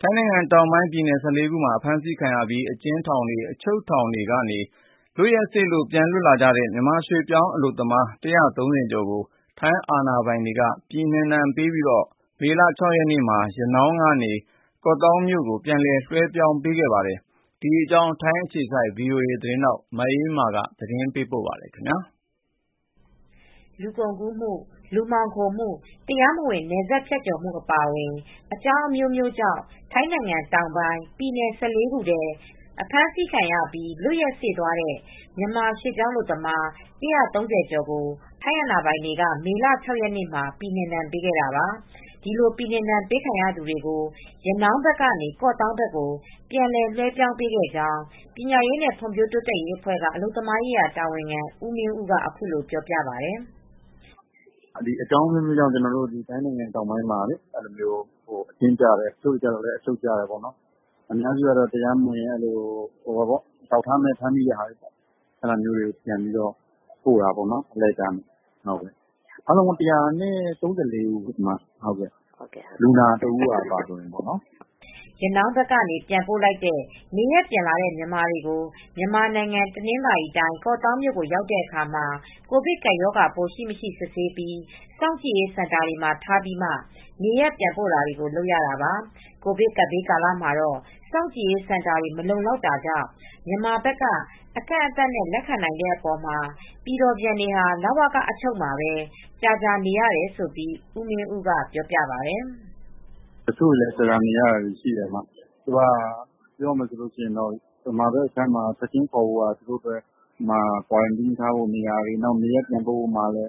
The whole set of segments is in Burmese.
ထိုင်းနိုင်ငံတောင်ပိုင်းပြည်နယ်14ခုမှာအဖမ်းဆီးခံရပြီးအကျဉ်းထောင်တွေအချုပ်ထောင်တွေကနေလွတ်ရက်စေ့လို့ပြန်လွတ်လာကြတဲ့မြန်မာရွှေ့ပြောင်းအလုပ်သမား130ကျော်ကိုထိုင်းအာဏာပိုင်တွေကပြည်နှင်ဒဏ်ပေးပြီးမေလ6ရက်နေ့မှာရနောင်းကနေကော့သောင်းမြို့ကိုပြန်လည်လွှဲပြောင်းပေးခဲ့ပါတယ်။ ဒီအကြောင်းထိုင်းအခြေစိုက် VOA သတင်းထောက်မအေးအေးမာကသတင်းပေးပို့ထားပါတယ်။လူကုန်ကူးမှု လူမှောင်ခိုမှု တရားမဝင်နယ်စပ်ဖြတ်ကျော်မှုအပါအဝင် အကြောင်းအမျိုးမျိုးကြောင့် ထိုင်းနိုင်ငံတောင်ပိုင်း ပြည်နယ်14ခုထဲ အဖမ်းဆီးခံရပြီး လွတ်ရက်စေ့သွားတဲ့ မြန်မာရွှေ့ပြောင်းအလုပ်သမား ကျော်ကို ထိုင်းအာဏာပိုင်တွေက မေလ 6 ရက်နေ့မှာ ပြည်နှင်ဒဏ်ပေးခဲ့တာပါ။ ဒီလိုပြည်နှင်ဒဏ်ပေးခံရသူတွေကို ရနောင်းဘက်ကနေ ကော့သောင်းဘက်ကို ပြန်လည်လွဲှပြောင်းပေးခဲ့ကြောင်း ပညာရေးနဲ့ ဖွံ့ဖြိုးတိုးတက်ရေးအဖွဲ့က အလုပ်သမားရေးရာတာဝန်ခံဦးမင်းဦးက အခုလိုပြောပြပါတယ်။ "အကြောင်းအမျိုးမျိုးကြောင့် ထိုင်းနိုင်ငံတောင်ပိုင်းမှာ အကျဉ်းကျတယ်။ တချို့ကျတော့လည်း အချုပ်ကျတယ်။ အများစုကတော့ တရားမဝင် အထောက်အထားမဲ့ ဖမ်းမိတဲ့ဟာတွေကိုပြန်ပို့တာပေါ့နော်။ အလှည့်ကျနဲ့အားလုံး ၁၃၄ ဦး လူနာတဦးအပါအဝင်ပေါ့နော်။ " ရနောင်းဘက်ကနေ ပြန်ပို့လိုက်တဲ့ နေရပ်ပြန်လာတဲ့မြန်မာတွေကို မြန်မာနိုင်ငံတနင်္သာရီတိုင်း ကော့သောင်းမြို့ကိုရောက်တဲ့အခါမှာ ကိုဗစ်ကပ်ရောဂါပိုးရှိမရှိစစ်ဆေးပြီး စောင့်ကြည့်ရေးစင်တာတွေမှာထားပြီးမှ နေရပ်ပြန်ပို့တာတွေကိုလုပ်ရတာပါ။ ကိုဗစ်ကပ်ဘေးကာလမှာတော့ စောင့်ကြည့်ရေးစင်တာတွေမလုံလောက်တာကြောင့် မြန်မာဘက်ကအကန့်အသတ်နဲ့လက်ခံနိုင်တဲ့အပေါ်မှာ ပြည်တော်ပြန်တွေဟာ လဝကအချုပ်မှာပဲ ကြာကြာနေရတယ်လို့ ဦးမင်းဦးကပြောပြပါတယ်။ "တချို့လည်းကြာကြာနေရတာရှိတယ်။ ပြောမယ်ဆိုရင် မြန်မာဘက်အခြမ်းမှာ ချက်ချင်းခေါ်ဖို့က သူတို့အတွက် Quarantine ထားဖို့နေရာတွေ နေရပ်ပြန်ပို့ဖို့လည်း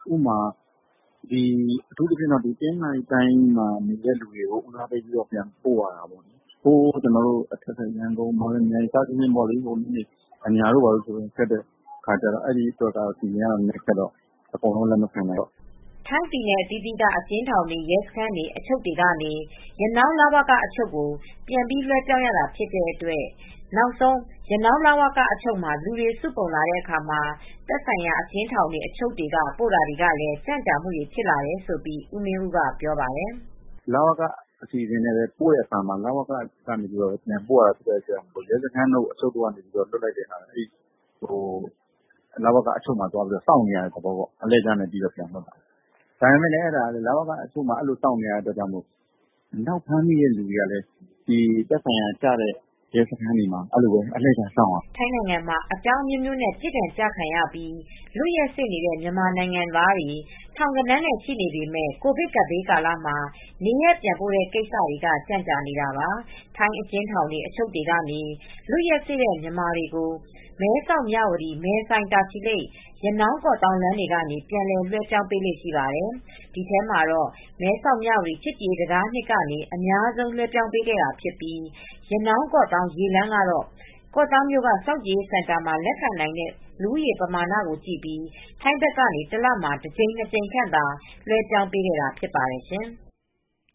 အထူးသဖြင့် တနင်္သာရီတိုင်းမှာနေတဲ့သူတွေကို ဦးစားပေးပြန်ပို့ရတာပေါ့။ ရန်ကုန် မော်လမြိုင် အညာတို့ဆိုရင်ခက်တဲ့အခါကျတော့ အဲဒီအတွက်စီစဉ်ရတာခက်တော့ အကုန်လုံးလက်မခံနိုင်ဘူး။ " ထိုင်းပြည်နယ်အသီးသီးက အကျဉ်းထောင်တွေ ရဲစခန်းတွေ အချုပ်တွေကနေ ရနောင်းလဝကအချုပ်ကို ပြန်ပြီးလွဲှပြောင်းရတာဖြစ်တဲ့အတွက် နောက်ဆုံး ရနောင်းလဝကအချုပ်မှာ လူတွေစုပုံလာတဲ့အခါမှာ သက်ဆိုင်ရာအကျဉ်းထောင်တွေ အချုပ်တွေကပို့တာတွေကလည်း ကြန့်ကြာမှုတွေဖြစ်လာတယ်လို့ ဦးမင်းဦးကပြောပါတယ်။ "လဝကအစီစဉ်နဲ့ပို့တဲ့အခါမှာ လဝကကနေပြန်ပို့ရတာဖြစ်တဲ့အတွက် ရဲစခန်းတို့အချုပ်တို့ကနေလွှတ်လိုက်တဲ့အခါ လဝကအချုပ်မှာစောင့်နေရတဲ့သဘောပေါ့။ အလှည့်ကျနဲ့ပြန်လွှတ်တာ။ ဒါပေမဲ့လည်း လဝကအချုပ်မှာစောင့်နေရတဲ့အတွက် နောက်ဖမ်းမိတဲ့သူတွေကလည်း သက်ဆိုင်ရာကျတဲ့ရဲစခန်းတွေမှာအလှည့်ကျစောင့်ရတယ်။" ထိုင်းနိုင်ငံမှာ အကြောင်းအမျိုးမျိုးနဲ့ ပြစ်ဒဏ်ကျခံရပြီး လွတ်ရက်စေ့နေတဲ့မြန်မာနိုင်ငံသားတွေ ထောင်ဂဏန်းနဲ့ရှိနေပေမဲ့ ကိုဗစ်ကပ်ဘေးကာလမှာ နေရပ်ပြန်ပို့တဲ့ကိစ္စတွေက ကြန့်ကြာနေတာပါ။ ထိုင်းအကျဉ်းထောင်တွေ အချုပ်တွေကနေ လွတ်ရက်စေ့တဲ့မြန်မာတွေကို မဲဆောက်မြဝတီမဲဆိုင်တာချီလိတ် ရနောင်းကော့သောင်းလမ်းတွေကနေ ပြန်လည်လွဲှပြောင်းပေးလေ့ရှိပါတယ်။ ဒီထဲမှာတော့ မဲဆောက်မြဝတီချစ်ကြည်ရေးတံတား ကနေ အများဆုံးလွဲှပြောင်းပေးခဲ့တာဖြစ်ပြီး ရနောင်းကော့သောင်းရေလမ်းကတော့ ကော့သောင်းမြို့က စောင့်ကြည့်ရေးစင်တာမှာ လက်ခံနိုင်တဲ့လူဦးရေပမာဏကိုကြည့်ပြီး ထိုင်းဘက်ကနေ တလမှာ တကြိမ် 2 ကြိမ်ခန့်သာလွဲှပြောင်းပေးခဲ့တာဖြစ်ပါတယ်ရှင်။